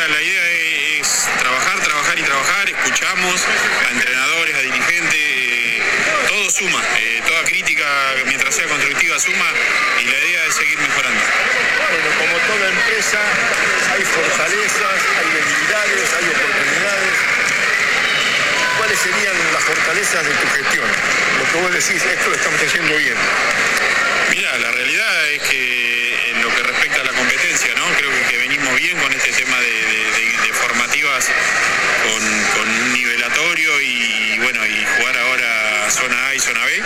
la idea es trabajar, trabajar y trabajar. Escuchamos a entrenadores, a dirigentes, todo suma, toda crítica mientras sea constructiva suma y la idea es seguir mejorando. Bueno, como toda empresa, hay fortalezas, hay debilidades, hay oportunidades. ¿Cuáles serían las fortalezas de tu gestión? Lo que vos decís, esto lo estamos haciendo bien. Mira, la realidad es que en lo que respecta a la competencia, ¿no? Creo que venimos bien con este tema de formativas con un nivelatorio y bueno, y jugar ahora zona A y zona B.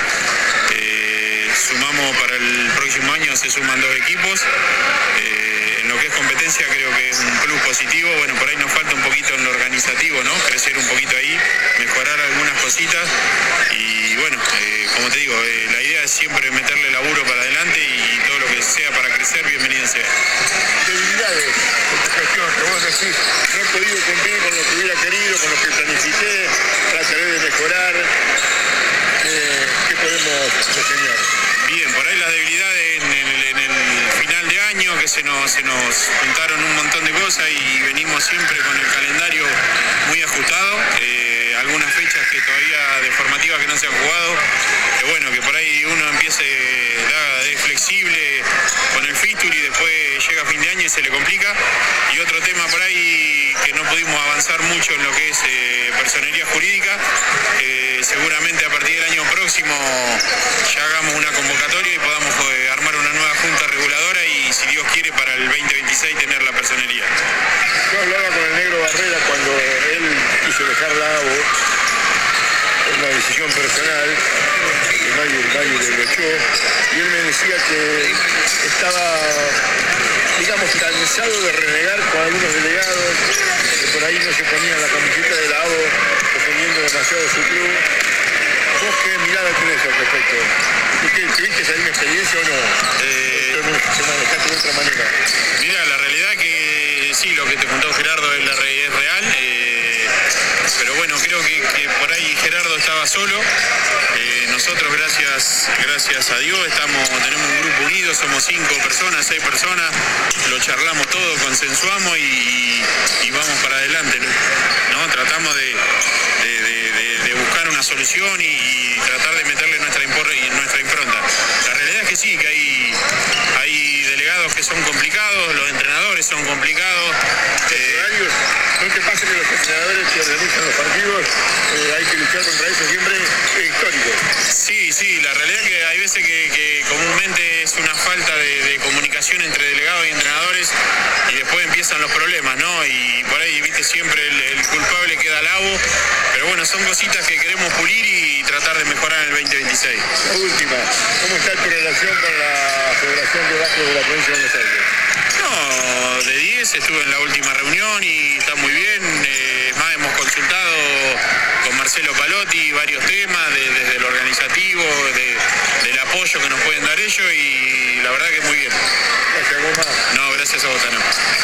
Sumamos para el próximo año, se suman 2 equipos. En lo que es competencia creo que es un plus positivo. Bueno, por ahí nos falta un poquito en lo organizativo, ¿no? Crecer un poquito ahí, mejorar algunas cositas y bueno, como te digo, la idea es siempre meterle laburo para adelante y todo lo que sea para crecer, bienvenido sea. Debilidades de tu gestión, que vos decís, no he podido cumplir con lo que hubiera querido, con lo que planifiqué, trataré de mejorar. ¿Qué podemos reseñar? Bien, por ahí las debilidades en el final de año, que se nos juntaron un montón de cosas y venimos siempre con el calendario muy ajustado. Algunas fechas que todavía de formativa que no se han jugado, que bueno, que por ahí uno empiece de flexible con el fixture y después llega fin de año y se le complica. Y otro tema por ahí que no pudimos avanzar mucho en lo que es personería jurídica, seguramente a partir del año próximo ya hagamos una convocatoria y podamos armar una nueva junta reguladora y si Dios quiere para el 2026 tener la personería. Yo hablaba con el Negro Barrera cuando él quiso dejar la ABO, una decisión personal, que nadie le echó, y él me decía que estaba, digamos, cansado de renegar con algunos delegados, que por ahí no se ponían la camiseta de la ABO defendiendo demasiado su club. ¿Vos qué mirada tenés al respecto? ¿Tuviste alguna experiencia o no? ¿Se manejaste de otra manera? Mira, la realidad que sí, lo que te contó Gerardo es real, pero bueno, creo que por ahí Gerardo estaba solo. Nosotros, gracias a Dios, tenemos un grupo unido, somos 5 personas, 6 personas, lo charlamos todo, consensuamos y vamos para adelante, ¿no? Tratamos de buscar una solución y tratar de meterle nuestra impronta. La realidad es que sí, que hay delegados que son complicados, los entrenadores son complicados. ¿No te pasa que los entrenadores que organizan los partidos hay que luchar contra eso siempre? Es histórico. Sí, la realidad es que hay veces que comúnmente es una falta de comunicación entre delegados y entrenadores y después empiezan los problemas, ¿no? Y por ahí, viste, siempre el culpable queda al agua, pero bueno, son cositas que queremos pulir y tratar de mejorar en el 2026. La última, ¿cómo está tu relación con la Federación de Básquet de la Provincia de Buenos Aires? No, de 10 estuve en la última reunión y está muy bien. Más hemos consultado con Marcelo Palotti varios temas, desde lo organizativo, del apoyo que nos pueden dar ellos y la verdad que muy bien. Gracias, Goma. No, gracias a vos, Tano.